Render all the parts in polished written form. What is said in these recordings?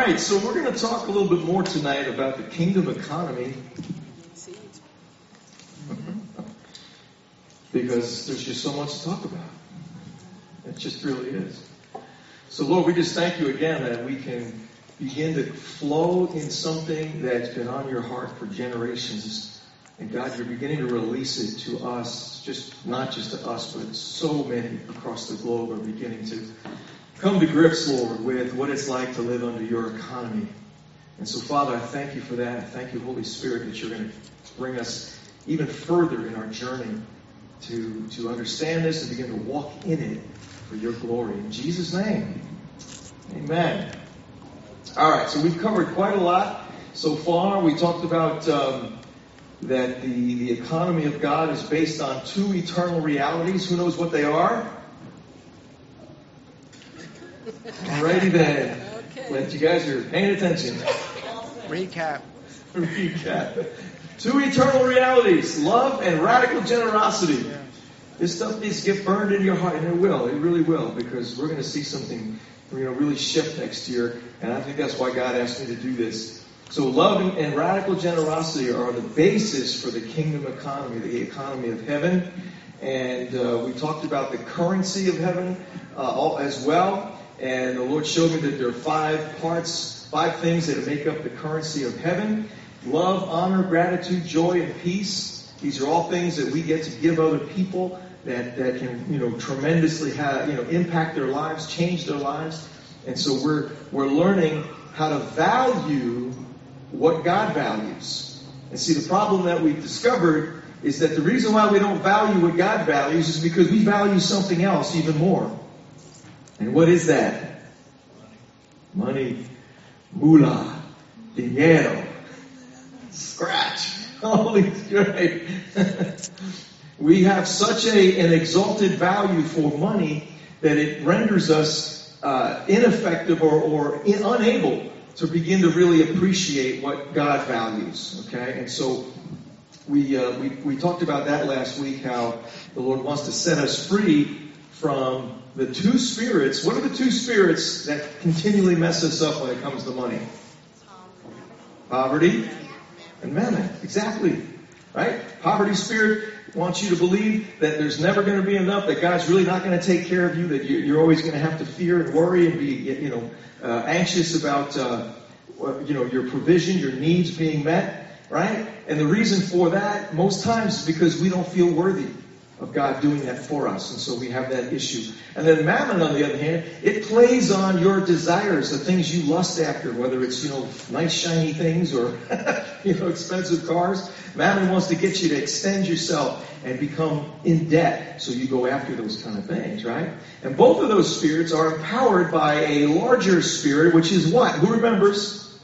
right, so we're going to talk a little bit more tonight about the kingdom economy. Because there's just so much to talk about. It just really is. So Lord, we just thank you again that we can begin to flow in something that's been on your heart for generations. And God, you're beginning to release it to us, not just to us, but so many across the globe are beginning to come to grips, Lord, with what it's like to live under your economy. And so, Father, I thank you for that. I thank you, Holy Spirit, that you're going to bring us even further in our journey to understand this and begin to walk in it for your glory. In Jesus' name, amen. All right, so we've covered quite a lot so far. We talked about that the economy of God is based on two eternal realities. Who knows what they are? Alrighty then. Okay. Glad you guys are paying attention. Recap. Two eternal realities, love and radical generosity. Yeah. This stuff needs to get burned into your heart, and it will. It really will, because we're going to see something really shift next year, and I think that's why God asked me to do this. So love and radical generosity are the basis for the kingdom economy, the economy of heaven. And we talked about the currency of heaven as well. And the Lord showed me that there are 5 parts, 5 things that make up the currency of heaven. Love, honor, gratitude, joy, and peace. These are all things that we get to give other people that can, tremendously impact their lives, change their lives. And so we're learning how to value what God values. And see, the problem that we've discovered is that the reason why we don't value what God values is because we value something else even more. And what is that? Money. Moolah. Dinero. Scratch. Holy great. We have such an exalted value for money that it renders us ineffective or unable to begin to really appreciate what God values. Okay? And so we talked about that last week, how the Lord wants to set us free from the two spirits. What are the two spirits that continually mess us up when it comes to money? Poverty and mammon. Exactly. Right? Poverty spirit wants you to believe that there's never going to be enough, that God's really not going to take care of you, that you're always going to have to fear and worry and be, anxious about, your provision, your needs being met. Right? And the reason for that, most times, is because we don't feel worthy of God doing that for us. And so we have that issue. And then mammon, on the other hand, it plays on your desires, the things you lust after, whether it's, nice shiny things or, expensive cars. Mammon wants to get you to extend yourself and become in debt. So you go after those kind of things, right? And both of those spirits are empowered by a larger spirit, which is what? Who remembers?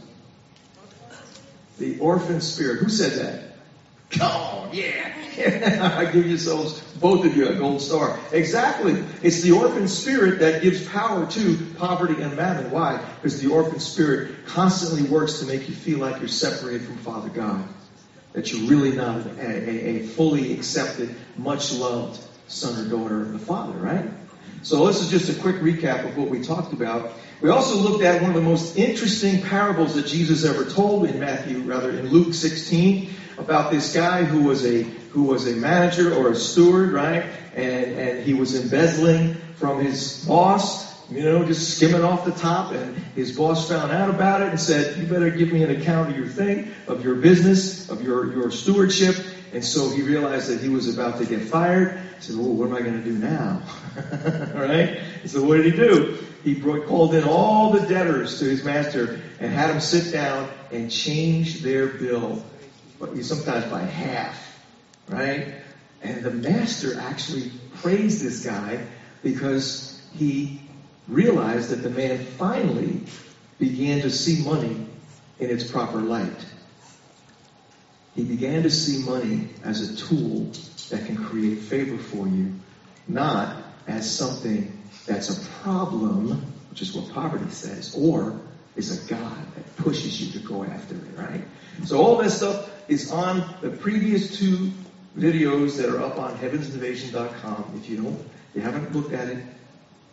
The orphan spirit. Who said that? Come on, yeah. I give yourselves, both of you, a gold star. Exactly. It's the orphan spirit that gives power to poverty and mammon. Why? Because the orphan spirit constantly works to make you feel like you're separated from Father God. That you're really not a fully accepted, much loved son or daughter of the Father, right? So this is just a quick recap of what we talked about. We also looked at one of the most interesting parables that Jesus ever told in Luke 16, about this guy who was a manager or a steward, right? And he was embezzling from his boss, just skimming off the top, and his boss found out about it and said, you better give me an account of your thing, of your business, of your stewardship. And so he realized that he was about to get fired. He said, what am I going to do now? Right? So what did he do? He called in all the debtors to his master and had them sit down and change their bill, sometimes by half, right? And the master actually praised this guy because he realized that the man finally began to see money in its proper light. He began to see money as a tool that can create favor for you, not as something that's a problem, which is what poverty says, or is a God that pushes you to go after it, right? So all that stuff is on the previous 2 videos that are up on heavensinnovation.com. If you haven't looked at it,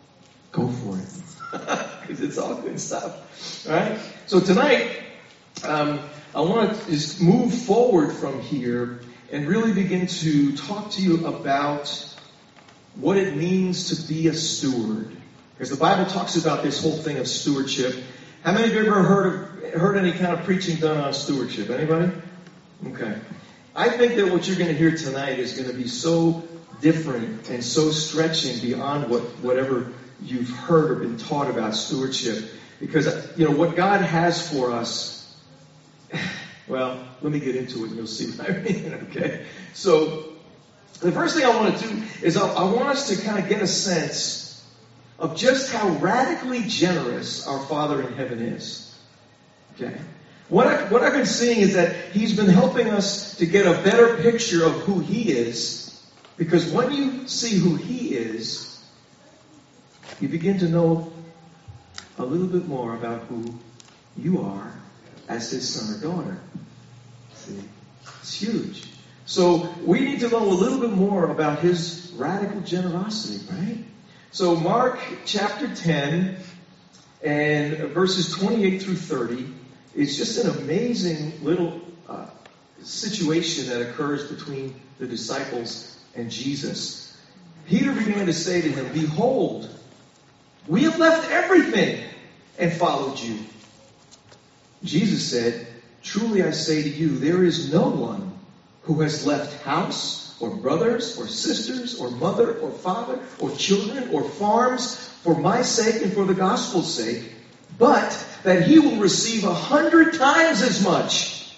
go for it. Because it's all good stuff. All right? So tonight, I want to just move forward from here and really begin to talk to you about what it means to be a steward. Because the Bible talks about this whole thing of stewardship. How many of you ever heard any kind of preaching done on stewardship? Anybody? Okay. I think that what you're going to hear tonight is going to be so different and so stretching beyond whatever you've heard or been taught about stewardship. Because, what God has for us, well, let me get into it and you'll see what I mean, okay? So, the first thing I want to do is I want us to kind of get a sense of just how radically generous our Father in heaven is. Okay? What I've been seeing is that He's been helping us to get a better picture of who He is. Because when you see who He is, you begin to know a little bit more about who you are as His son or daughter. See? It's huge. So we need to know a little bit more about His radical generosity, right? So Mark chapter 10 and verses 28 through 30 is just an amazing little situation that occurs between the disciples and Jesus. Peter began to say to him, "Behold, we have left everything and followed you." Jesus said, "Truly I say to you, there is no one who has left house or brothers or sisters or mother or father or children or farms for my sake and for the gospel's sake, but that he will receive 100 times as much."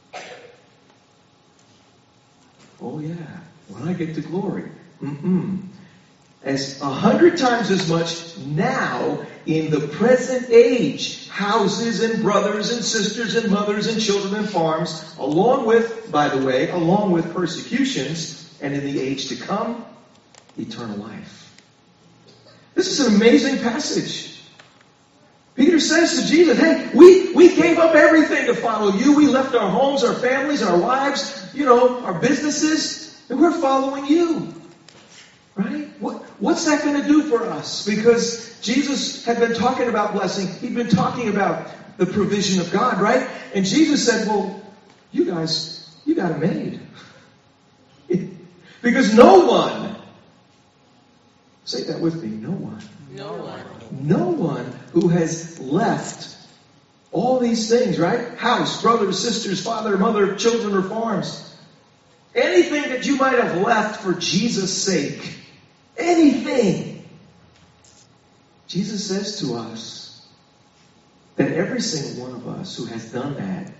Oh yeah, when I get to glory. As 100 times as much now in the present age, houses and brothers and sisters and mothers and children and farms, along with persecutions, and in the age to come, eternal life. This is an amazing passage. Peter says to Jesus, "Hey, we gave up everything to follow you. We left our homes, our families, our wives, our businesses, and we're following you." Right? What's that going to do for us? Because Jesus had been talking about blessing. He'd been talking about the provision of God, right? And Jesus said, "Well, you guys, you got it made." Because no one, say that with me, no one who has left all these things, right? House, brothers, sisters, father, mother, children, or farms. Anything that you might have left for Jesus' sake. Anything. Jesus says to us that every single one of us who has done that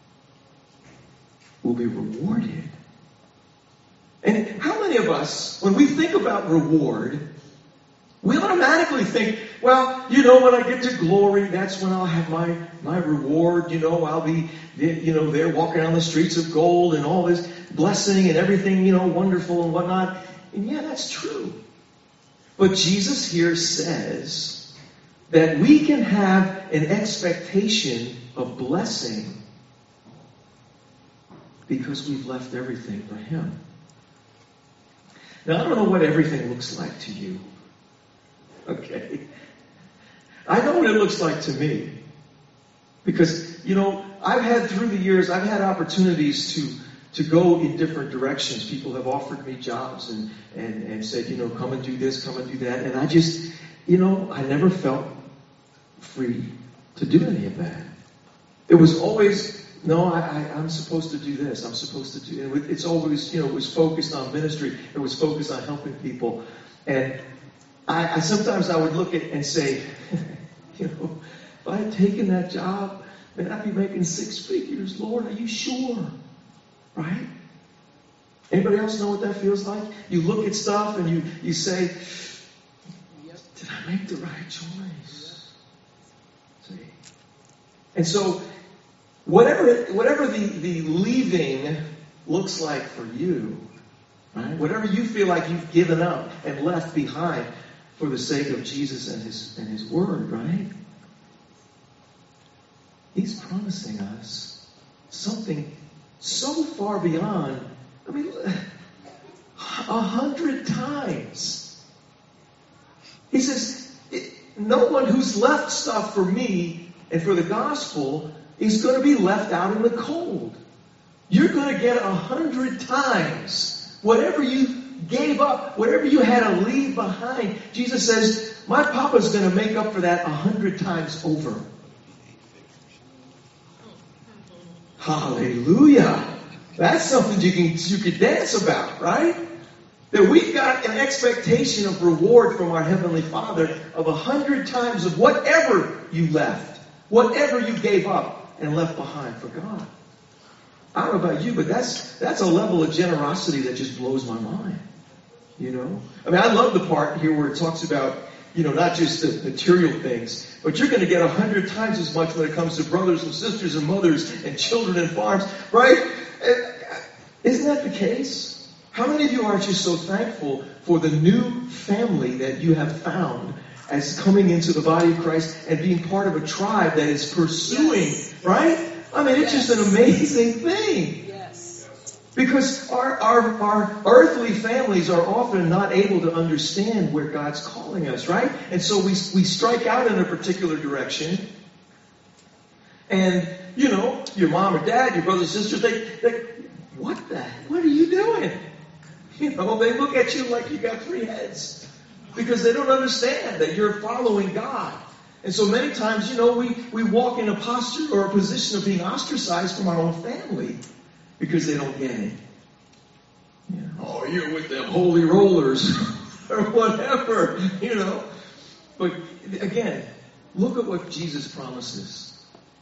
will be rewarded. And how many of us, when we think about reward, we automatically think, well, when I get to glory, that's when I'll have my reward. I'll be, there walking on the streets of gold and all this blessing and everything, wonderful and whatnot. And yeah, that's true. But Jesus here says that we can have an expectation of blessing because we've left everything for Him. Now, I don't know what everything looks like to you. Okay? I know what it looks like to me. Because, I've had through the years, I've had opportunities to go in different directions. People have offered me jobs and said, come and do this, come and do that. And I just, I never felt free to do any of that. It was always, no, I'm supposed to do this. I'm supposed to do it. It's always, it was focused on ministry. It was focused on helping people. And I sometimes I would look at and say, if I had taken that job, then I'd be making 6 figures. Lord, are you sure? Right? Anybody else know what that feels like? You look at stuff and you say, did I make the right choice? See? And so, whatever the leaving looks like for you, right? Whatever you feel like you've given up and left behind for the sake of Jesus and His Word, right? He's promising us something so far beyond, 100 times. He says, no one who's left stuff for me and for the gospel is going to be left out in the cold. You're going to get 100 times whatever you gave up, whatever you had to leave behind. Jesus says, my Papa's going to make up for that 100 times over. Hallelujah. That's something you can dance about, right? That we've got an expectation of reward from our Heavenly Father of 100 times of whatever you left, whatever you gave up and left behind for God. I don't know about you, but that's a level of generosity that just blows my mind. You know? I mean, I love the part here where it talks about, not just the material things, but you're going to get 100 times as much when it comes to brothers and sisters and mothers and children and farms, right? Isn't that the case? How many of you are just so thankful for the new family that you have found as coming into the body of Christ and being part of a tribe that is pursuing, right? I mean, it's just an amazing thing. Yes. Because our earthly families are often not able to understand where God's calling us, right? And so we strike out in a particular direction. And, your mom or dad, your brothers and sisters, they what are you doing? They look at you like you got 3 heads. Because they don't understand that you're following God. And so many times, we walk in a posture or a position of being ostracized from our own family because they don't get it. Oh, you're with them holy rollers or whatever, But again, look at what Jesus promises.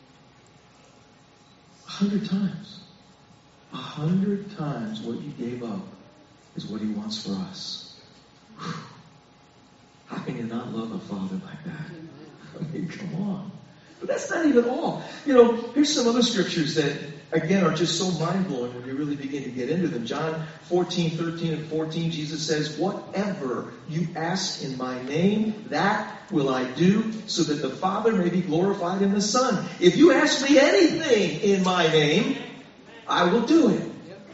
100 times. 100 times what you gave up is what He wants for us. Whew. How can you not love a Father like that? I mean, come on. But that's not even all. Here's some other scriptures that, again, are just so mind-blowing when you really begin to get into them. John 14:13 and 14, Jesus says, whatever you ask in my name, that will I do, so that the Father may be glorified in the Son. If you ask me anything in my name, I will do it.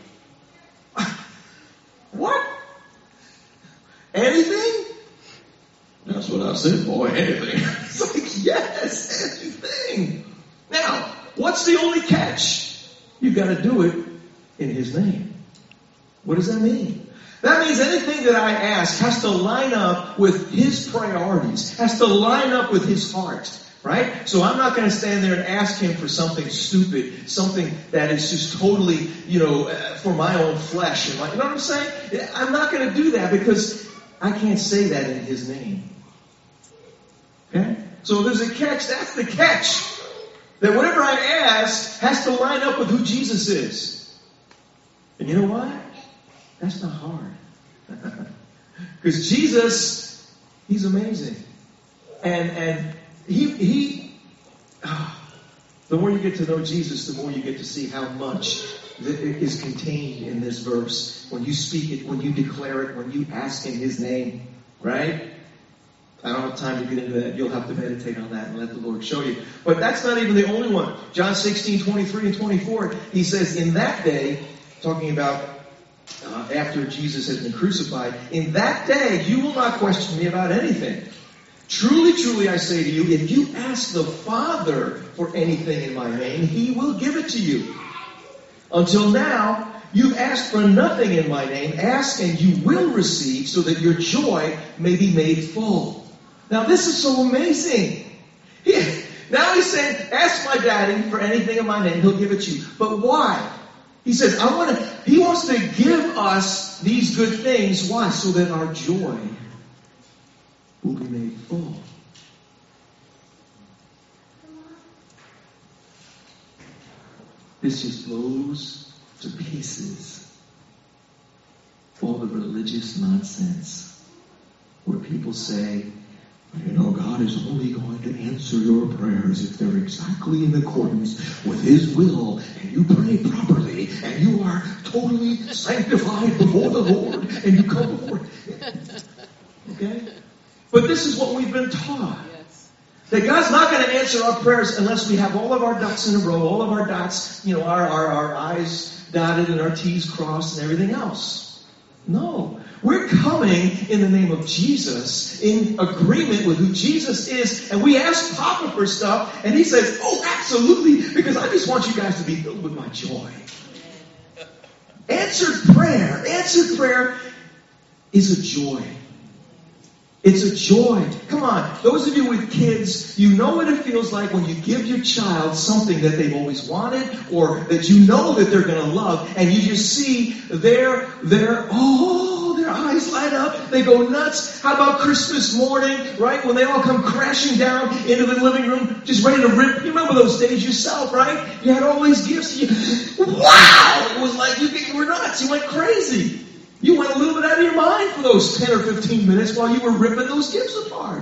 What? Anything? That's what I said, boy, anything. It's like, yes, anything. Now, what's the only catch? You've got to do it in His name. What does that mean? That means anything that I ask has to line up with His priorities, has to line up with His heart. Right? So I'm not going to stand there and ask Him for something stupid, something that is just totally, for my own flesh. You know what I'm saying? I'm not going to do that because I can't say that in His name. Okay? So there's a catch. That's the catch. That whatever I ask has to line up with who Jesus is. And you know what? That's not hard. Because Jesus, He's amazing. And the more you get to know Jesus, the more you get to see how much is contained in this verse. When you speak it, when you declare it, when you ask in His name, right? I don't have time to get into that. You'll have to meditate on that and let the Lord show you. But that's not even the only one. John 16:23 and 24, He says, in that day, talking about after Jesus has been crucified, in that day you will not question me about anything. Truly, truly, I say to you, if you ask the Father for anything in my name, He will give it to you. Until now, you've asked for nothing in my name. Ask and you will receive, so that your joy may be made full. Now, this is so amazing. Now He's saying, ask my daddy for anything in my name, He'll give it to you. But why? He says, He wants to give us these good things. Why? So that our joy will be made full. This just blows to pieces all the religious nonsense where people say, God is only going to answer your prayers if they're exactly in accordance with His will, and you pray properly, and you are totally sanctified before the Lord, and you come before Him. Okay? But this is what we've been taught. Yes. That God's not going to answer our prayers unless we have all of our ducks in a row, all of our dots, our I's dotted and our T's crossed and everything else. No. We're coming in the name of Jesus, in agreement with who Jesus is, and we ask Papa for stuff, and he says, oh, absolutely, because I just want you guys to be filled with my joy. Answered prayer is a joy. It's a joy. Come on, those of you with kids, you know what it feels like when you give your child something that they've always wanted or that you know that they're going to love, and you just see their eyes light up. They go nuts. How about Christmas morning, right? When they all come crashing down into the living room, just ready to rip. You remember those days yourself, right? You had all these gifts. Wow! It was like you were nuts. You went crazy. You went a little bit out of your mind for those 10 or 15 minutes while you were ripping those gifts apart.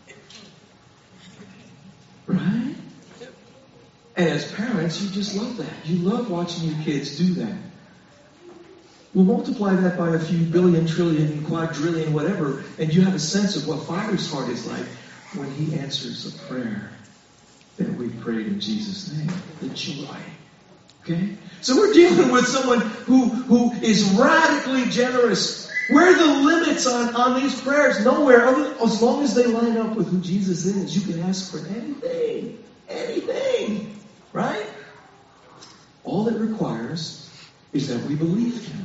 Right? And as parents, you just love that. You love watching your kids do that. We'll multiply that by a few billion, trillion, quadrillion, whatever, and you have a sense of what Father's heart is like when he answers a prayer that we prayed in Jesus' name. The joy. Okay? So we're dealing with someone who is radically generous. Where are the limits on these prayers? Nowhere. As long as they line up with who Jesus is, you can ask for anything. Anything. Right? All it requires is that we believe him.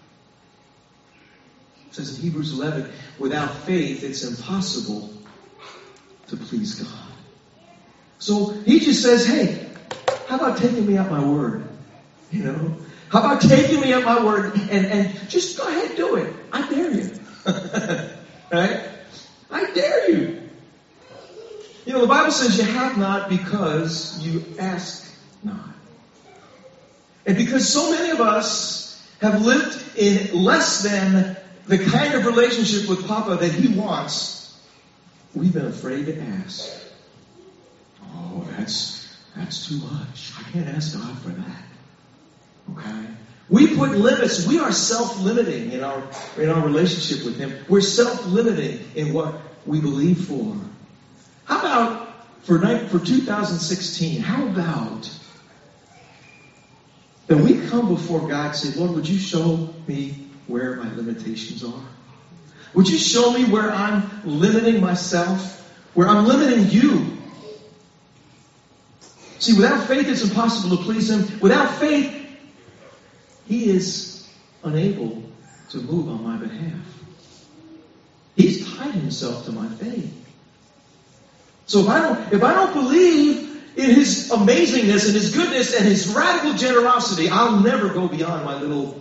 It says in Hebrews 11, without faith, it's impossible to please God. So he just says, hey, how about taking me at my word? You know? How about taking me at my word and just go ahead and do it? I dare you. Right? I dare you. You know, the Bible says you have not because you ask not. And because so many of us have lived in less than the kind of relationship with Papa that he wants, we've been afraid to ask. Oh, that's too much. I can't ask God for that. Okay? We put limits. We are self-limiting in our relationship with him. We're self-limiting in what we believe for. How about for 2016, how about that we come before God and say, Lord, would you show me where my limitations are? Would you show me where I'm limiting myself? Where I'm limiting you? See, without faith, it's impossible to please him. Without faith, he is unable to move on my behalf. He's tied himself to my faith. So if I don't believe in his amazingness and his goodness and his radical generosity, I'll never go beyond my little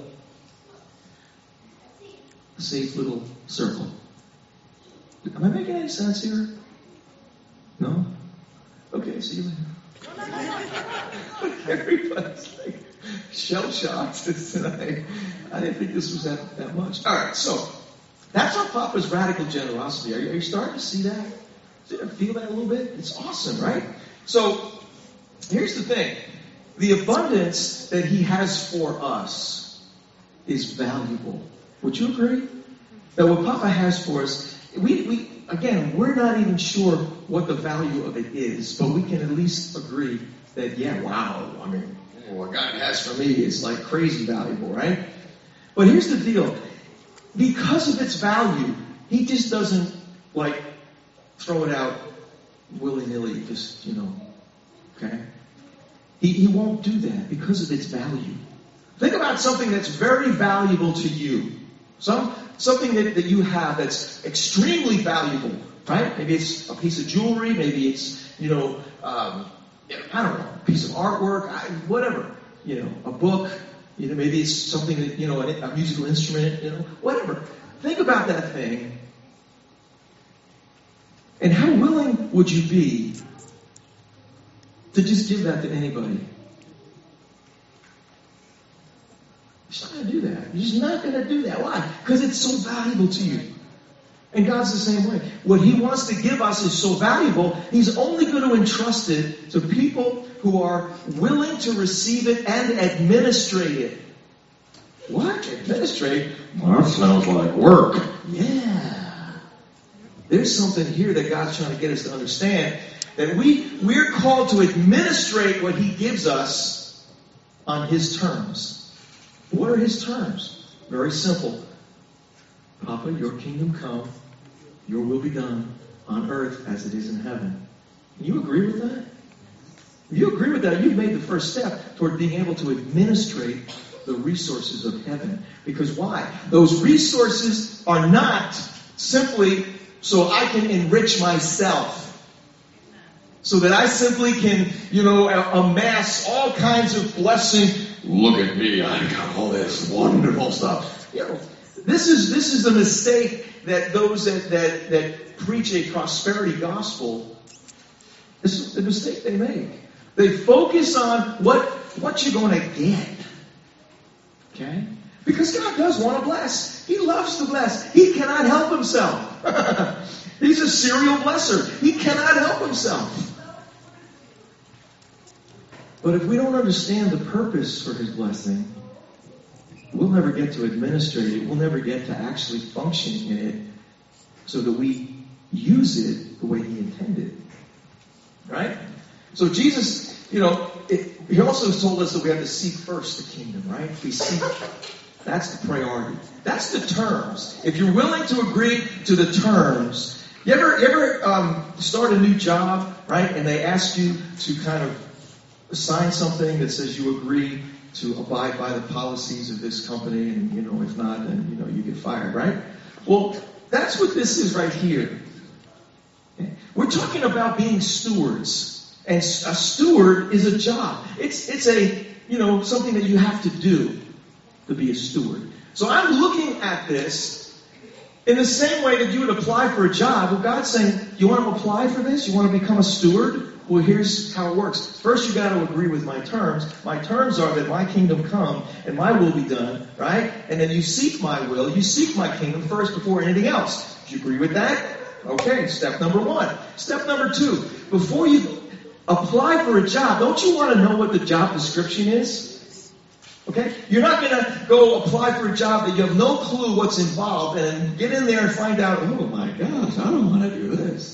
safe little circle. Am I making any sense here? No? Okay, see you later. Everybody's like shell-shocked tonight. I didn't think this was that much. All right, so that's our Papa's radical generosity. Are you starting to see that? Feel that a little bit? It's awesome, right? So here's the thing. The abundance that he has for us is valuable. Would you agree? That what Papa has for us, we're not even sure what the value of it is, but we can at least agree that, yeah, wow, I mean, what God has for me is like crazy valuable, right? But here's the deal. Because of its value, he just doesn't like throw it out willy-nilly, just, okay? He won't do that because of its value. Think about something that's very valuable to you. Something that you have that's extremely valuable, right? Maybe it's a piece of jewelry, maybe it's, I don't know, a piece of artwork, whatever, a book, maybe it's something that, a musical instrument, whatever. Think about that thing. And how willing would you be to just give that to anybody? You're not going to do that. You're just not going to do that. Why? Because it's so valuable to you. And God's the same way. What he wants to give us is so valuable, he's only going to entrust it to people who are willing to receive it and administrate it. What? Administrate? Well, that sounds like work. Yeah. There's something here that God's trying to get us to understand. That we're called to administrate what he gives us on his terms. What are his terms? Very simple. Papa, your kingdom come, your will be done on earth as it is in heaven. You agree with that? If you agree with that, you've made the first step toward being able to administrate the resources of heaven. Because why? Those resources are not simply so I can enrich myself. So that I simply can, amass all kinds of blessing. Look at me, I got all this wonderful stuff. This is the mistake that those that preach a prosperity gospel, this is the mistake they make. They focus on what you're going to get. Okay? Because God does want to bless. He loves to bless. He cannot help himself. He's a serial blesser. He cannot help himself. But if we don't understand the purpose for his blessing, we'll never get to administrate it. We'll never get to actually function in it so that we use it the way he intended. Right? So Jesus, he also told us that we have to seek first the kingdom, right? We seek. That's the priority. That's the terms. If you're willing to agree to the terms, you ever start a new job, right? And they ask you to kind of sign something that says you agree to abide by the policies of this company, and if not, then you get fired, right? Well, that's what this is right here. We're talking about being stewards. And a steward is a job. It's a, something that you have to do to be a steward. So I'm looking at this in the same way that you would apply for a job. Well, God's saying, you want to apply for this? You want to become a steward? Well, here's how it works. First, you got to agree with my terms. My terms are that my kingdom come and my will be done, right? And then you seek my will. You seek my kingdom first before anything else. Do you agree with that? Okay, step number 1. Step number 2. Before you apply for a job, don't you want to know what the job description is? Okay? You're not going to go apply for a job that you have no clue what's involved and get in there and find out, oh my gosh, I don't want to do this.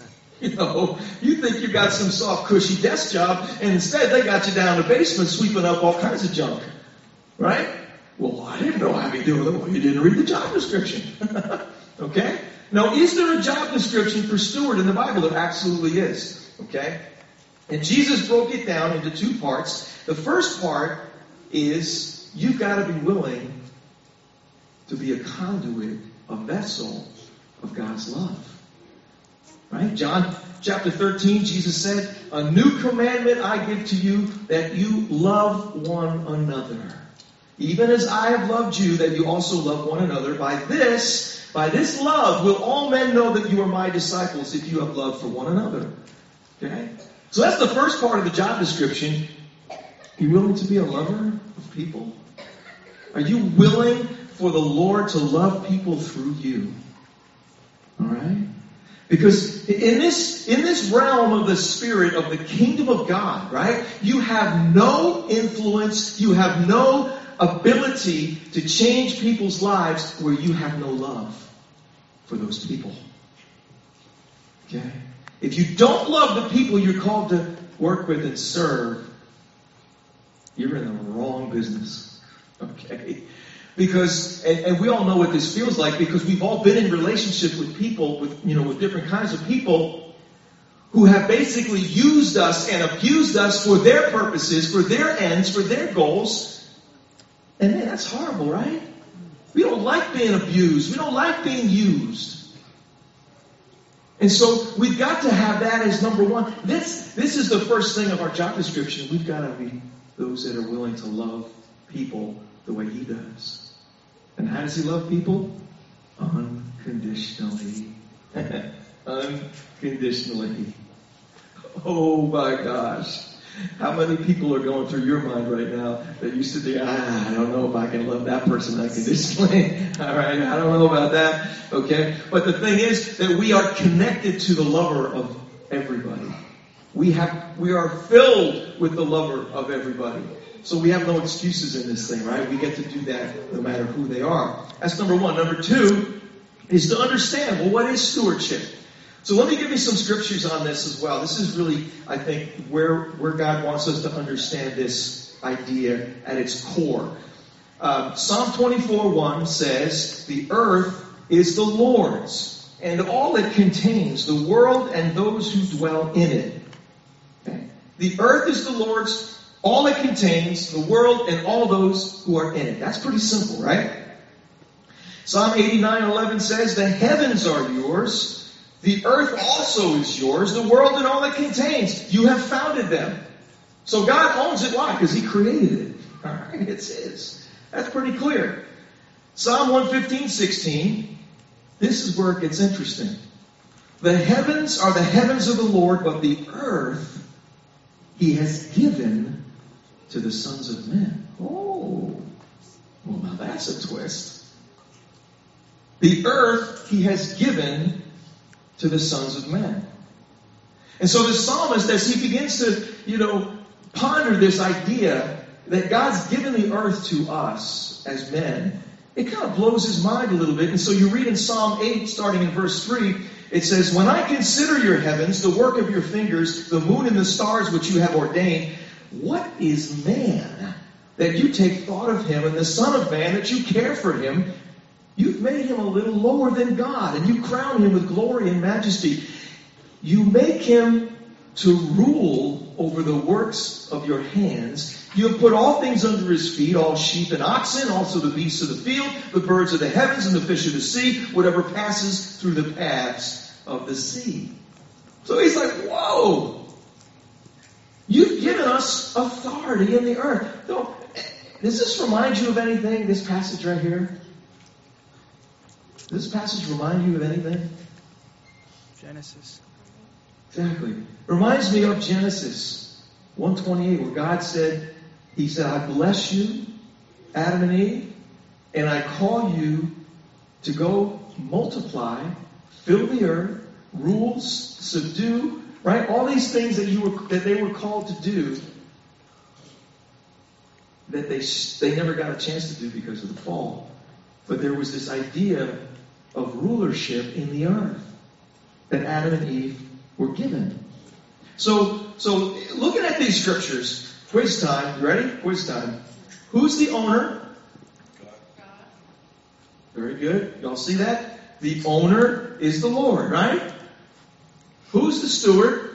You think you got some soft, cushy desk job, and instead they got you down in the basement sweeping up all kinds of junk. Right? Well, I didn't know how to do it. Well, you didn't read the job description. Okay? Now, is there a job description for steward in the Bible? There absolutely is. Okay? And Jesus broke it down into 2 parts. The first part is you've got to be willing to be a conduit, a vessel of God's love. Right? John chapter 13, Jesus said, a new commandment I give to you, that you love one another. Even as I have loved you, that you also love one another. By this love will all men know that you are my disciples, if you have love for one another. Okay? So that's the first part of the job description. Are you willing to be a lover of people? Are you willing for the Lord to love people through you? All right? Because in this realm of the Spirit, of the kingdom of God, right, you have no influence, you have no ability to change people's lives where you have no love for those people. Okay? If you don't love the people you're called to work with and serve, you're in the wrong business. Okay? Because, and we all know what this feels like, because we've all been in relationship with people, with different kinds of people who have basically used us and abused us for their purposes, for their ends, for their goals. And man, that's horrible, right? We don't like being abused. We don't like being used. And so we've got to have that as number 1. This is the first thing of our job description. We've got to be those that are willing to love people the way he does. And how does he love people? Unconditionally. Unconditionally. Oh my gosh. How many people are going through your mind right now that used to think, I don't know if I can love that person unconditionally. All right, I don't know about that. Okay? But the thing is that we are connected to the lover of everybody. We are filled with the lover of everybody. So we have no excuses in this thing, right? We get to do that no matter who they are. That's number 1. Number 2 is to understand, well, what is stewardship? So let me give you some scriptures on this as well. This is really, I think, where God wants us to understand this idea at its core. Psalm 24:1 says, the earth is the Lord's, and all it contains, the world and those who dwell in it. Okay? The earth is the Lord's, all it contains, the world and all those who are in it. That's pretty simple, right? Psalm 89:11 says, the heavens are yours, the earth also is yours, the world and all it contains. You have founded them. So God owns it. Why? Because He created it. All right, it's His. That's pretty clear. Psalm 115:16. This is where it gets interesting. The heavens are the heavens of the Lord, but the earth He has given to the sons of men. Oh, well, now that's a twist. The earth He has given to the sons of men. And so the psalmist, as he begins to, ponder this idea that God's given the earth to us as men, it kind of blows his mind a little bit. And so you read in Psalm 8, starting in verse 3, it says, when I consider your heavens, the work of your fingers, the moon and the stars which you have ordained, what is man that you take thought of him, and the son of man that you care for him? You've made him a little lower than God, and you crown him with glory and majesty. You make him to rule over the works of your hands. You have put all things under his feet, all sheep and oxen, also the beasts of the field, the birds of the heavens and the fish of the sea, whatever passes through the paths of the sea. So he's like, whoa! You've given us authority in the earth. Does this remind you of anything, this passage right here? Does this passage remind you of anything? Genesis. Exactly. Reminds me of Genesis 1:28, where God said, He said, I bless you, Adam and Eve, and I call you to go multiply, fill the earth, rule, subdue, right? All these things that they were called to do, that they never got a chance to do because of the fall. But there was this idea of rulership in the earth that Adam and Eve were given. So looking at these scriptures, quiz time. You ready? Quiz time. Who's the owner? God. Very good. Y'all see that? The owner is the Lord, right? Who's the steward?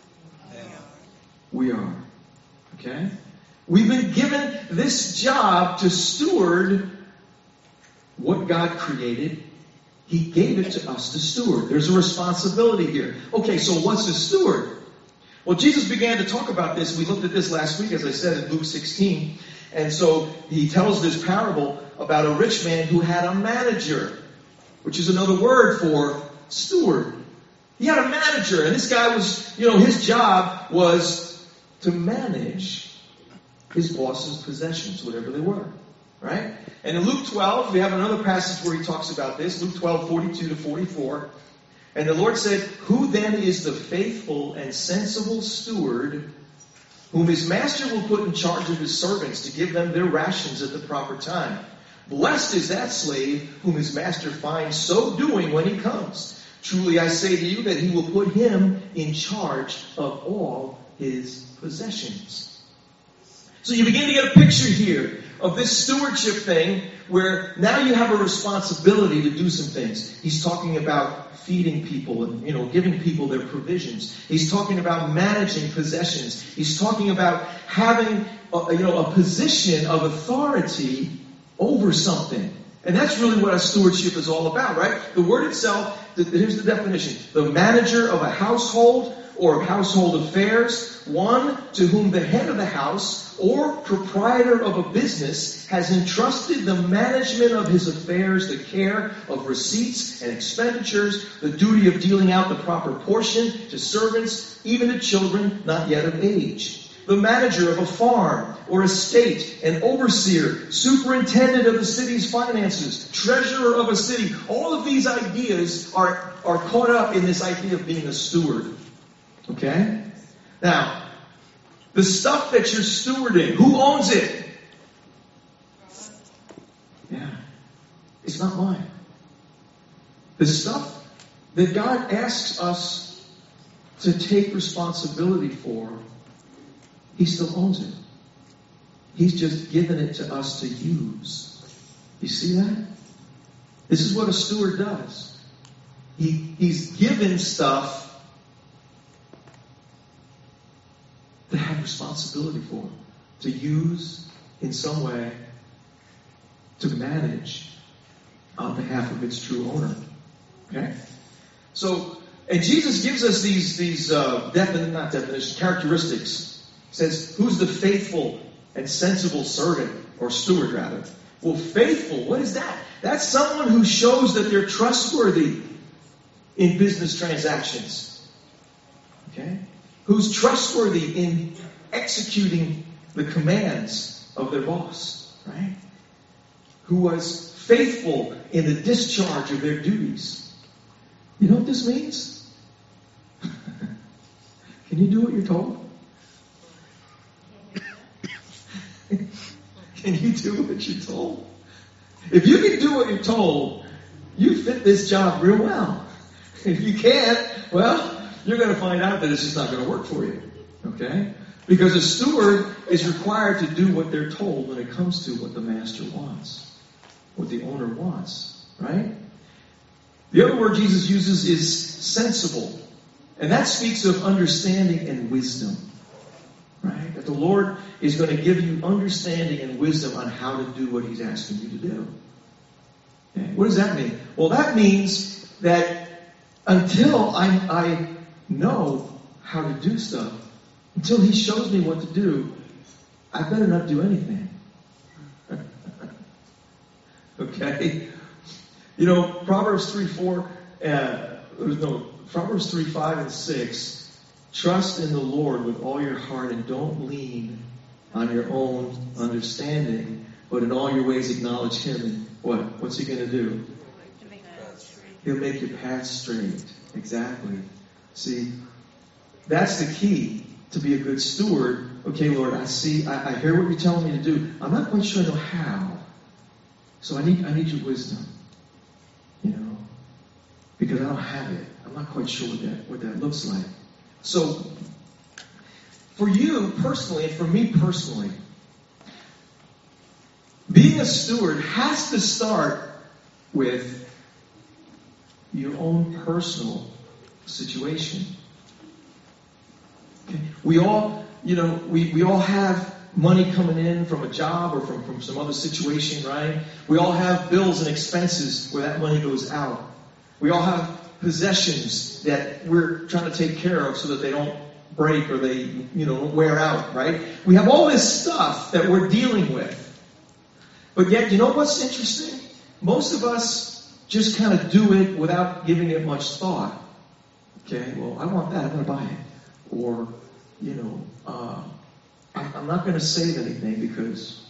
We are. Okay? We've been given this job to steward what God created. He gave it to us to steward. There's a responsibility here. Okay, so what's a steward? Well, Jesus began to talk about this. We looked at this last week, as I said, in Luke 16. And so He tells this parable about a rich man who had a manager, which is another word for steward. He had a manager, and this guy was, his job was to manage his boss's possessions, whatever they were. Right? And in Luke 12, we have another passage where He talks about this. Luke 12:42-44. And the Lord said, who then is the faithful and sensible steward whom his master will put in charge of his servants to give them their rations at the proper time? Blessed is that slave whom his master finds so doing when he comes. Truly I say to you that he will put him in charge of all his possessions. So you begin to get a picture here of this stewardship thing where now you have a responsibility to do some things. He's talking about feeding people and, giving people their provisions. He's talking about managing possessions. He's talking about having, a position of authority over something. And that's really what our stewardship is all about, right? The word itself, here's the definition. The manager of a household or of household affairs, one to whom the head of the house or proprietor of a business has entrusted the management of his affairs, the care of receipts and expenditures, the duty of dealing out the proper portion to servants, even to children not yet of age. The manager of a farm or estate, an overseer, superintendent of the city's finances, treasurer of a city. All of these ideas are caught up in this idea of being a steward. Okay? Now, the stuff that you're stewarding, who owns it? Yeah. It's not mine. The stuff that God asks us to take responsibility for, He still owns it. He's just given it to us to use. You see that? This is what a steward does. He's given stuff to have responsibility for, to use in some way, to manage on behalf of its true owner. Okay? So, and Jesus gives us these characteristics. He says, who's the faithful and sensible servant, or steward rather? Well, faithful, what is that? That's someone who shows that they're trustworthy in business transactions. Okay? Who's trustworthy in executing the commands of their boss. Right? Who was faithful in the discharge of their duties. You know what this means? Can you do what you're told? Can you do what you're told? If you can do what you're told, you fit this job real well. If you can't, well, you're going to find out that it's just not going to work for you. Okay? Because a steward is required to do what they're told when it comes to what the master wants. What the owner wants. Right? The other word Jesus uses is sensible. And that speaks of understanding and wisdom. Right? That the Lord is going to give you understanding and wisdom on how to do what He's asking you to do. Okay? What does that mean? Well, that means that until I know how to do stuff, until He shows me what to do, I better not do anything. Okay? You know, Proverbs 3:5 and 6. Trust in the Lord with all your heart and don't lean on your own understanding, but in all your ways acknowledge Him. And what? What's He going to do? He'll make your path straight. Exactly. See, that's the key to be a good steward. Okay, Lord, I hear what you're telling me to do. I'm not quite sure I know how. So I need your wisdom. You know, because I don't have it. I'm not quite sure what that looks like. So, for you personally, and for me personally, being a steward has to start with your own personal situation. Okay? We all have money coming in from a job or from some other situation, right? We all have bills and expenses where that money goes out. We all have possessions that we're trying to take care of so that they don't break or they, don't wear out, right? We have all this stuff that we're dealing with. But yet, you know what's interesting? Most of us just kind of do it without giving it much thought. Okay, well, I want that, I'm going to buy it. Or, I'm not going to save anything because,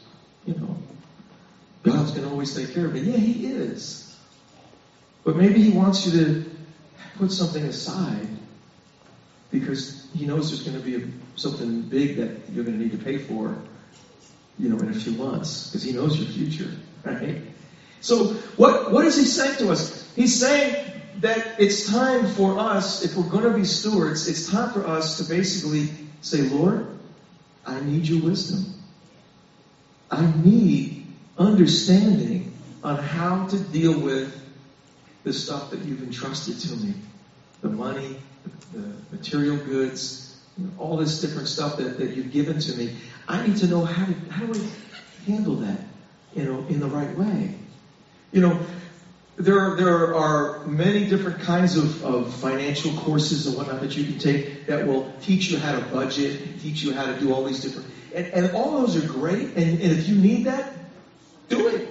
God's going to always take care of me. Yeah, He is. But maybe He wants you to put something aside because He knows there's going to be something big that you're going to need to pay for, in a few months because He knows your future, right? So what is He saying to us? He's saying that it's time for us, if we're going to be stewards, it's time for us to basically say, Lord, I need your wisdom. I need understanding on how to deal with the stuff that you've entrusted to me. The money, the material goods, all this different stuff that you've given to me. I need to know how do I handle that, in the right way. There are many different kinds of financial courses and whatnot that you can take that will teach you how to budget, teach you how to do all these different, and all those are great. And if you need that, do it.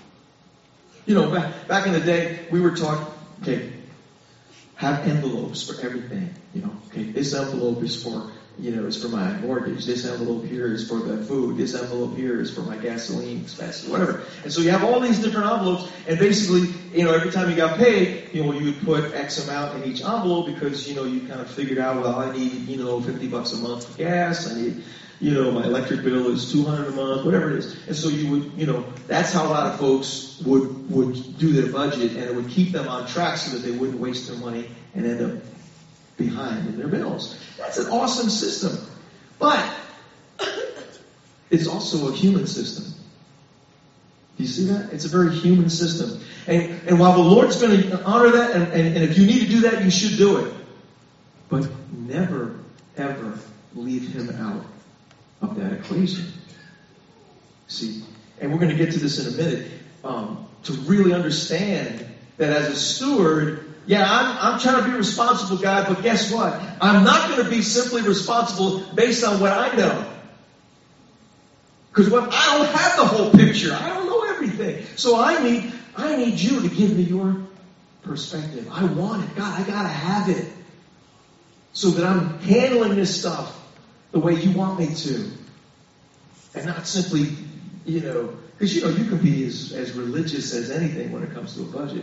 Back in the day, we were taught, okay, have envelopes for everything. Okay, this envelope is for, it's for my mortgage. This envelope here is for the food. This envelope here is for my gasoline expenses, whatever. And so you have all these different envelopes, and basically, every time you got paid, you would put X amount in each envelope because, you kind of figured out, well, I need, $50 a month for gas. I need, my electric bill is $200 a month, whatever it is. And so you would, that's how a lot of folks would do their budget, and it would keep them on track so that they wouldn't waste their money and end up behind in their bills. That's an awesome system. But it's also a human system. Do you see that? It's a very human system. And while the Lord's going to honor that, and if you need to do that, you should do it. But never, ever leave him out of that equation. See? And we're going to get to this in a minute. To really understand that as a steward, yeah, I'm trying to be responsible, God, but guess what? I'm not going to be simply responsible based on what I know. Because I don't have the whole picture. I don't know everything. So I need you to give me your perspective. I want it. God, I got to have it. So that I'm handling this stuff the way you want me to. And not simply, because you can be as religious as anything when it comes to a budget.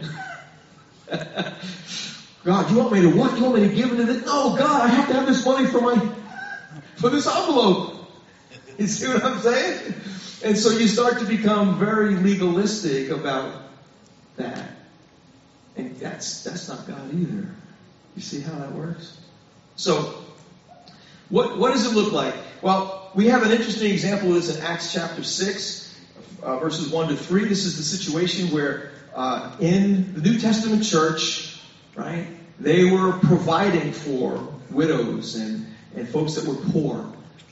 God, you want me to what? You want me to give into this? No, God, I have to have this money for this envelope. You see what I'm saying? And so you start to become very legalistic about that. And that's not God either. You see how that works? So, what does it look like? Well, we have an interesting example of this in Acts chapter 6, verses 1 to 3. This is the situation where in the New Testament church, right, they were providing for widows and folks that were poor,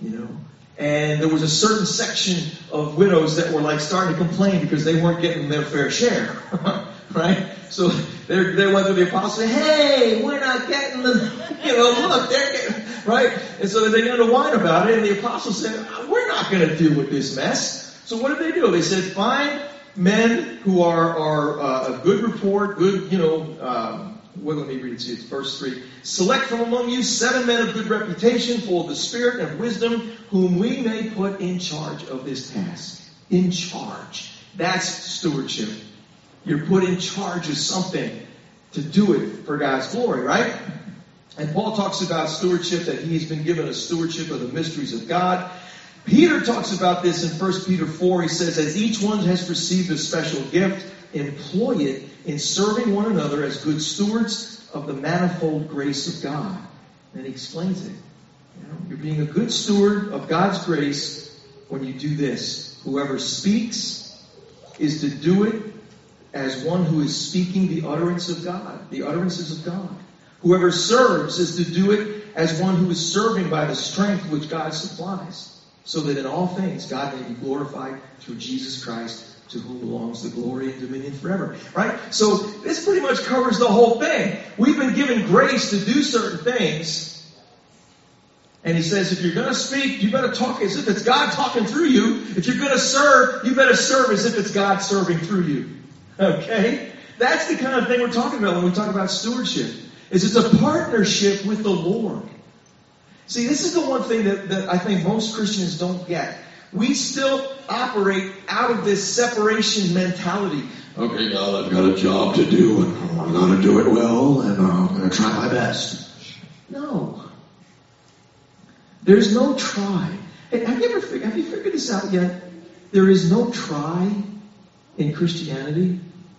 And there was a certain section of widows that were like starting to complain because they weren't getting their fair share, right? So they went to the apostles and said, hey, we're not getting the, look, they're getting, right? And so they began to whine about it, and the apostles said, we're not going to deal with this mess. So what did they do? They said, find men who are a good report, good, let me read it to you. It's verse 3. Select from among you 7 men of good reputation, full of the Spirit and wisdom, whom we may put in charge of this task. In charge. That's stewardship. You're put in charge of something to do it for God's glory, right? And Paul talks about stewardship, that he's been given a stewardship of the mysteries of God. Peter talks about this in 1 Peter 4. He says, as each one has received a special gift, employ it in serving one another as good stewards of the manifold grace of God. And he explains it. You're being a good steward of God's grace when you do this. Whoever speaks is to do it as one who is speaking the utterance of God, the utterances of God. Whoever serves is to do it as one who is serving by the strength which God supplies, so that in all things God may be glorified through Jesus Christ, to whom belongs the glory and dominion forever. Right? So this pretty much covers the whole thing. We've been given grace to do certain things. And he says, if you're going to speak, you better talk as if it's God talking through you. If you're going to serve, you better serve as if it's God serving through you. Okay? That's the kind of thing we're talking about when we talk about stewardship. It's a partnership with the Lord. See, this is the one thing that I think most Christians don't get. We still operate out of this separation mentality. Okay, God, I've got a job to do, and I'm going to do it well, and I'm going to try my best. No. There's no try. Have you figured this out yet? There is no try in Christianity.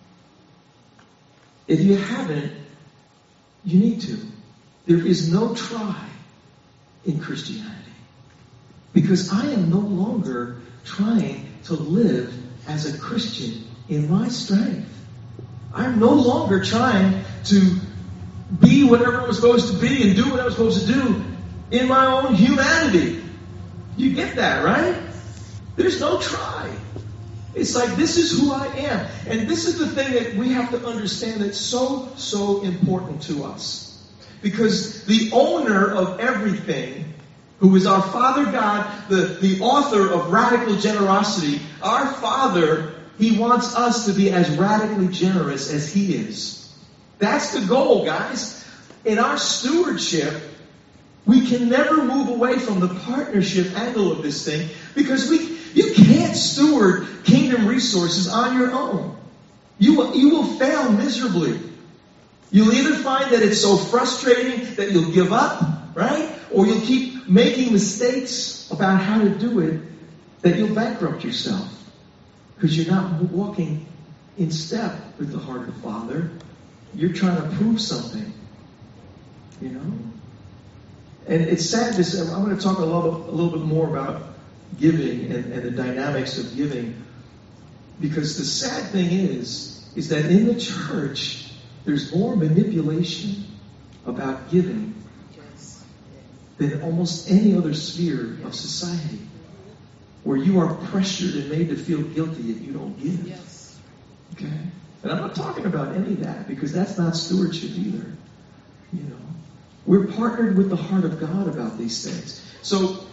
If you haven't, you need to. There is no try in Christianity. Because I am no longer trying to live as a Christian in my strength. I'm no longer trying to be whatever I was supposed to be and do what I was supposed to do in my own humanity. You get that, right? There's no try. It's like, this is who I am. And this is the thing that we have to understand that's so, so important to us. Because the owner of everything, who is our Father God, the author of radical generosity, our Father, He wants us to be as radically generous as He is. That's the goal, guys. In our stewardship, we can never move away from the partnership angle of this thing, because you can't steward kingdom resources on your own. You will fail miserably. You'll either find that it's so frustrating that you'll give up, right? Or you'll keep making mistakes about how to do it that you'll bankrupt yourself. Because you're not walking in step with the heart of the Father. You're trying to prove something. You know? And it's sad to say, I'm going to talk a little bit more about giving and the dynamics of giving. Because the sad thing is that in the church, there's more manipulation about giving than almost any other sphere of society, where you are pressured and made to feel guilty if you don't give. Yes. Okay? And I'm not talking about any of that, because that's not stewardship either. You know, we're partnered with the heart of God about these things. So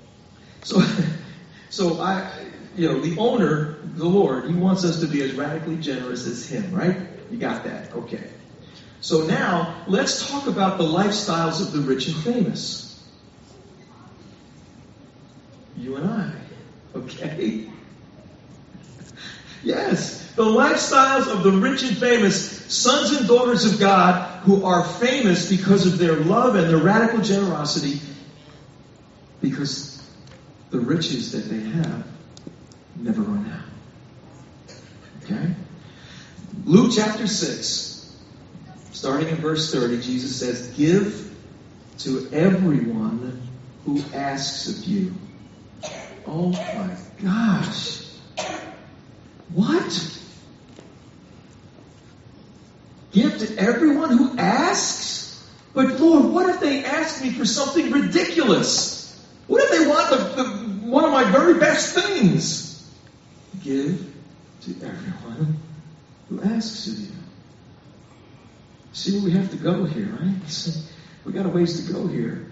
I, the owner, the Lord, He wants us to be as radically generous as Him, right? You got that? Okay. So now, let's talk about the lifestyles of the rich and famous. You and I. Okay? Yes, the lifestyles of the rich and famous, sons and daughters of God, who are famous because of their love and their radical generosity, because the riches that they have never run out. Okay? Luke chapter 6, starting in verse 30, Jesus says, "Give to everyone who asks of you." Oh my gosh. What? Give to everyone who asks? But Lord, what if they ask me for something ridiculous? What if they want one of my very best things? Give to everyone who asks of you. See where we have to go here, right? We got a ways to go here.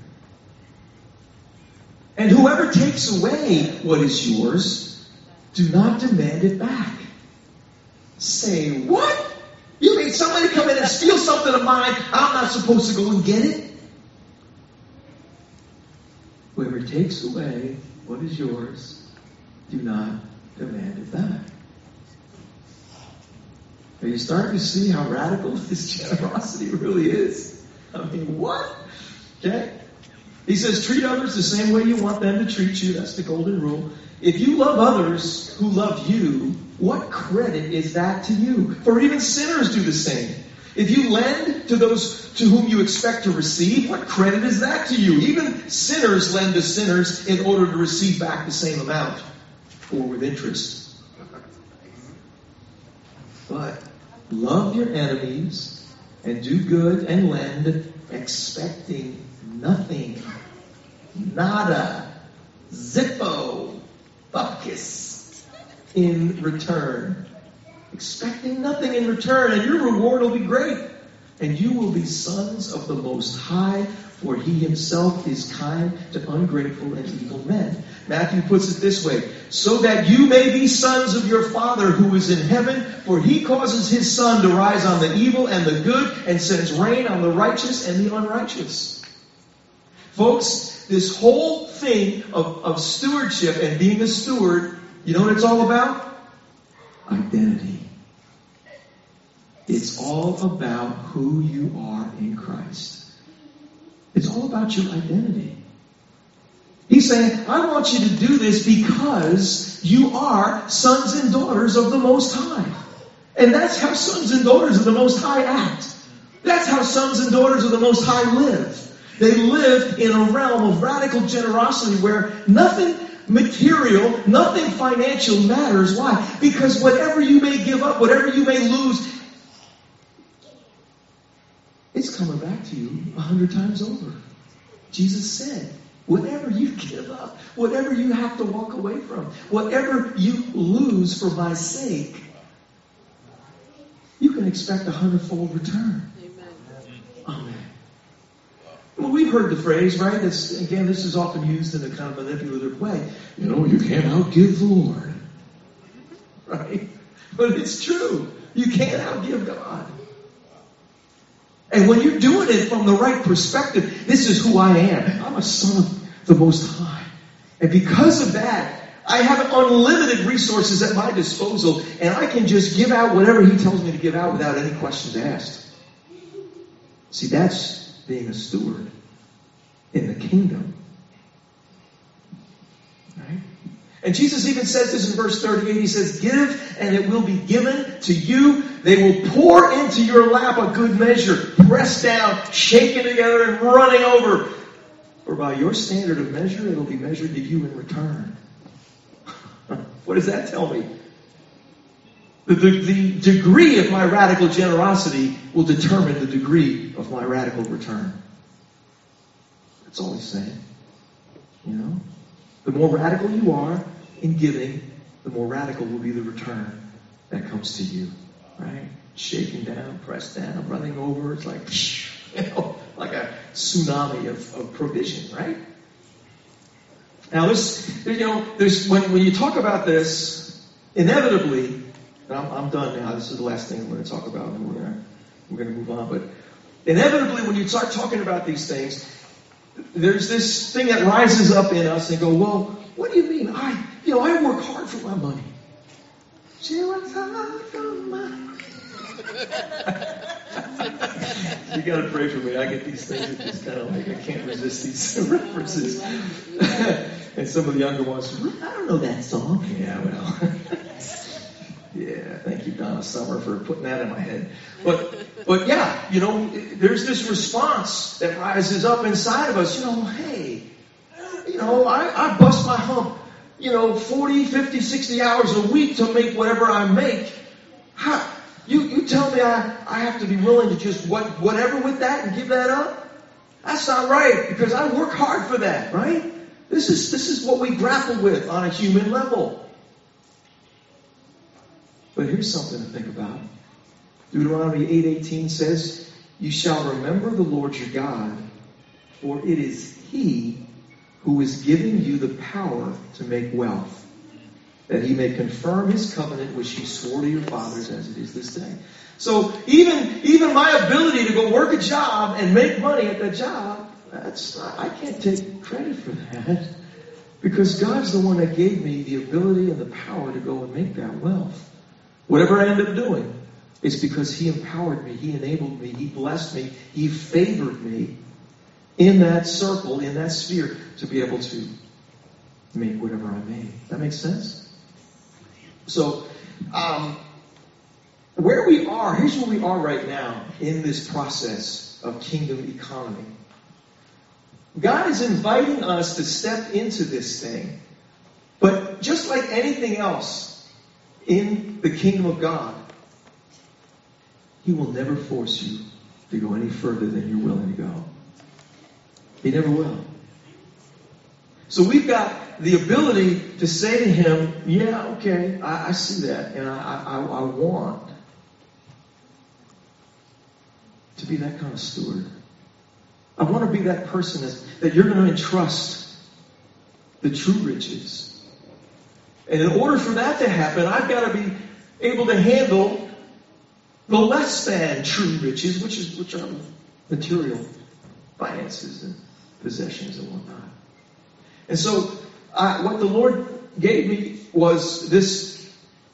And whoever takes away what is yours, do not demand it back. Say, what? You mean somebody come in and steal something of mine, I'm not supposed to go and get it? Whoever takes away what is yours, do not demand it back. Are you starting to see how radical this generosity really is? I mean, what? Okay? He says, treat others the same way you want them to treat you. That's the golden rule. If you love others who love you, what credit is that to you? For even sinners do the same. If you lend to those to whom you expect to receive, what credit is that to you? Even sinners lend to sinners in order to receive back the same amount, or with interest. But love your enemies and do good and lend, expecting nothing. Nada. Zippo. Bupkis. In return. Expecting nothing in return, and your reward will be great. And you will be sons of the Most High, for He Himself is kind to ungrateful and evil men. Matthew puts it this way, so that you may be sons of your Father who is in heaven, for He causes His sun to rise on the evil and the good, and sends rain on the righteous and the unrighteous. Folks, this whole thing of stewardship and being a steward, you know what it's all about? Identity. It's all about who you are in Christ. It's all about your identity. He's saying, I want you to do this because you are sons and daughters of the Most High. And that's how sons and daughters of the Most High act. That's how sons and daughters of the Most High live. They live in a realm of radical generosity where nothing material, nothing financial matters. Why? Because whatever you may give up, whatever you may lose, it's coming back to you 100 times over. Jesus said, whatever you give up, whatever you have to walk away from, whatever you lose for my sake, you can expect 100-fold return. Amen. Well, we've heard the phrase, right? This is often used in a kind of manipulative way. You know, you can't outgive the Lord. Right? But it's true. You can't outgive God. And when you're doing it from the right perspective, this is who I am. I'm a son of the Most High. And because of that, I have unlimited resources at my disposal, and I can just give out whatever He tells me to give out without any questions asked. See, that's being a steward in the kingdom. Right? And Jesus even says this in verse 38. He says, give and it will be given to you. They will pour into your lap a good measure, pressed down, shaken together, and running over. For by your standard of measure, it will be measured to you in return. What does that tell me? The degree of my radical generosity will determine the degree of my radical return. That's all he's saying. You know? The more radical you are in giving, the more radical will be the return that comes to you. Right? Shaking down, pressed down, running over. It's like, like a tsunami of provision, right? Now, when you talk about this, inevitably, and I'm done now. This is the last thing I'm going to talk about, and we're going to move on. But inevitably, when you start talking about these things, there's this thing that rises up in us and go, well, what do you mean? I work hard for my money. She works hard for my money. You got to pray for me. I get these things that just kind of like I can't resist these references. And some of the younger ones, I don't know that song. Yeah, well. Yeah, thank you, Donna Summer, for putting that in my head. But yeah, there's this response that rises up inside of us. Hey, I bust my hump, 40, 50, 60 hours a week to make whatever I make. You tell me I have to be willing to just whatever with that and give that up? That's not right, because I work hard for that, right? This is what we grapple with on a human level. But here's something to think about. Deuteronomy 8:18 says, "You shall remember the Lord your God, for it is He who is giving you the power to make wealth, that He may confirm His covenant which He swore to your fathers as it is this day." So even my ability to go work a job and make money at that job, I can't take credit for that, because God's the one that gave me the ability and the power to go and make that wealth. Whatever I end up doing, it's because He empowered me, He enabled me, He blessed me, He favored me in that circle, in that sphere, to be able to make whatever I made. That makes sense? So, where we are, here's where we are right now in this process of kingdom economy. God is inviting us to step into this thing. But just like anything else in the kingdom of God, He will never force you to go any further than you're willing to go. He never will. So we've got the ability to say to Him, yeah, okay, I see that, and I want to be that kind of steward. I want to be that person that you're going to entrust the true riches. And in order for that to happen, I've got to be able to handle the less than true riches, which are material finances and possessions and whatnot. And so, what the Lord gave me was this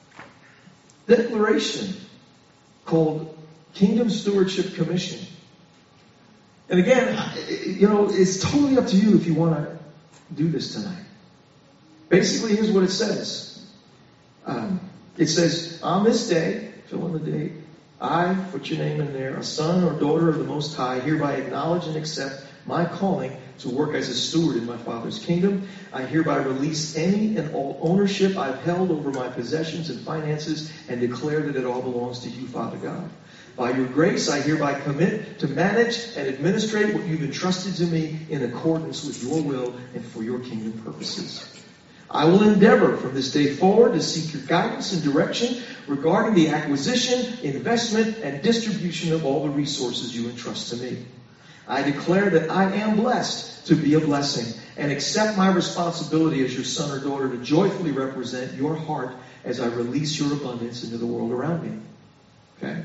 declaration called Kingdom Stewardship Commission. And again, it's totally up to you if you want to do this tonight. Basically, here's what it says. It says, on this day, fill in the date, I, put your name in there, a son or daughter of the Most High, hereby acknowledge and accept my calling to work as a steward in my Father's kingdom. I hereby release any and all ownership I've held over my possessions and finances and declare that it all belongs to you, Father God. By your grace, I hereby commit to manage and administrate what you've entrusted to me in accordance with your will and for your kingdom purposes. I will endeavor from this day forward to seek your guidance and direction regarding the acquisition, investment, and distribution of all the resources you entrust to me. I declare that I am blessed to be a blessing and accept my responsibility as your son or daughter to joyfully represent your heart as I release your abundance into the world around me. Okay?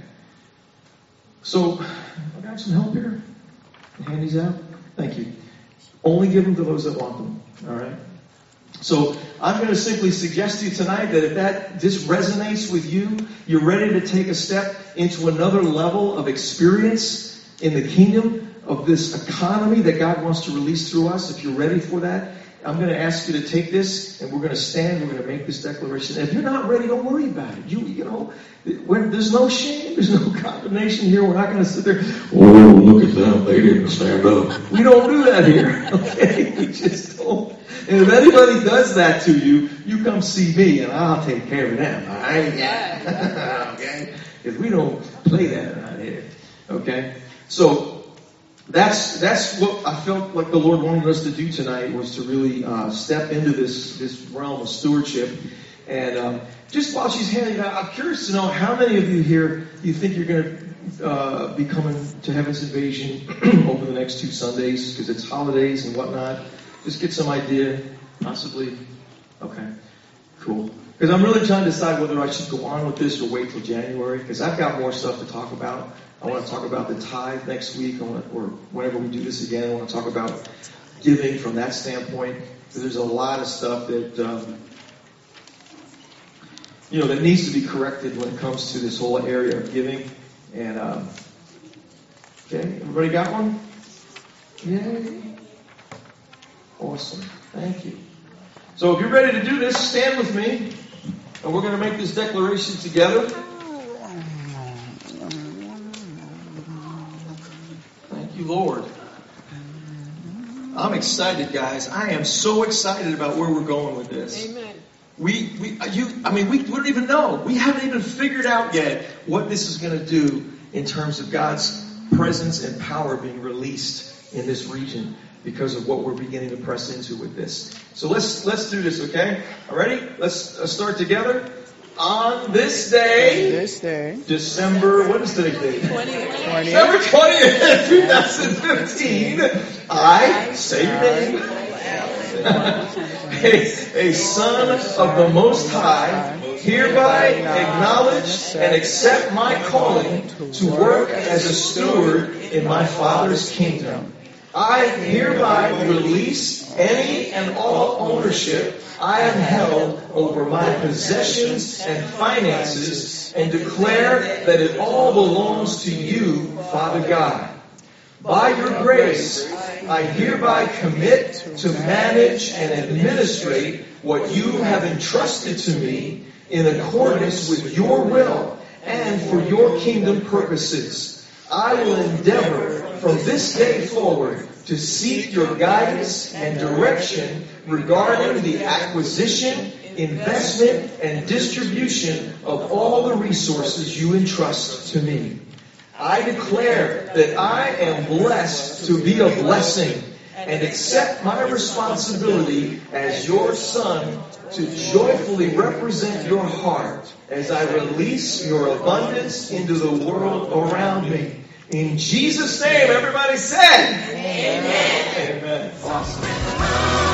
So, I got some help here. Hand these out. Thank you. Only give them to those that want them. All right? So, I'm going to simply suggest to you tonight that if this resonates with you, you're ready to take a step into another level of experience in the kingdom of this economy that God wants to release through us. If you're ready for that, I'm going to ask you to take this, and we're going to stand. We're going to make this declaration. If you're not ready, don't worry about it. There's no shame. There's no condemnation here. We're not going to sit there, oh, look at them. They didn't stand up. We don't do that here. Okay? We just don't. And if anybody does that to you, you come see me and I'll take care of them. All right? Yeah. Okay? Because we don't play that around here. Okay? So that's what I felt like the Lord wanted us to do tonight, was to really step into this realm of stewardship. And just while she's handing it out, I'm curious to know how many of you here you think you're going to be coming to Heaven's Invasion over the next 2 Sundays, because it's holidays and whatnot. Just get some idea, possibly. Okay, cool. Because I'm really trying to decide whether I should go on with this or wait till January, because I've got more stuff to talk about. I want to talk about the tithe next week, or whenever we do this again. I want to talk about giving from that standpoint. Because there's a lot of stuff that that needs to be corrected when it comes to this whole area of giving. And okay, everybody got one? Yay! Awesome. Thank you. So if you're ready to do this, stand with me, and we're going to make this declaration together. Thank you, Lord. I'm excited, guys. I am so excited about where we're going with this. Amen. We don't even know. We haven't even figured out yet what this is going to do in terms of God's presence and power being released in this region because of what we're beginning to press into with this. So let's do this, okay? All ready? Let's start together. On this day, December, what is today's date? 20th. December 20th, 2015, I say your name. A son of the Most High, hereby acknowledge and accept my calling to work as a steward in my Father's kingdom. I hereby release any and all ownership I have held over my possessions and finances, and declare that it all belongs to you, Father God. By your grace, I hereby commit to manage and administrate what you have entrusted to me in accordance with your will and for your kingdom purposes. I will endeavor from this day forward to seek your guidance and direction regarding the acquisition, investment, and distribution of all the resources you entrust to me. I declare that I am blessed to be a blessing, and accept my responsibility as your son to joyfully represent your heart as I release your abundance into the world around me. In Jesus' name, everybody said, Amen. Amen. Awesome.